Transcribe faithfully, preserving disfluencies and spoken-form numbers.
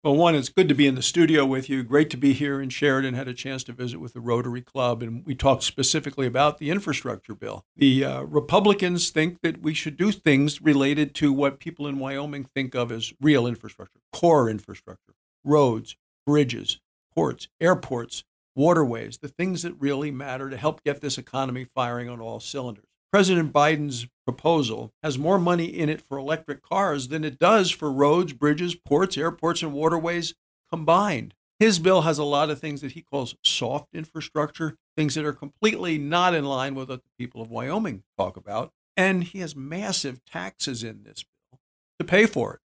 Well, one, it's good to be in the studio with you. Great to be here in Sheridan. Had a chance to visit with the Rotary Club, and we talked specifically about the infrastructure bill. The uh, Republicans think that we should do things related to what people in Wyoming think of as real infrastructure, core infrastructure, roads, bridges, ports, airports, waterways, the things that really matter to help get this economy firing on all cylinders. President Biden's proposal has more money in it for electric cars than it does for roads, bridges, ports, airports, and waterways combined. His bill has a lot of things that he calls soft infrastructure, things that are completely not in line with what the people of Wyoming talk about. And he has massive taxes in this bill to pay for it.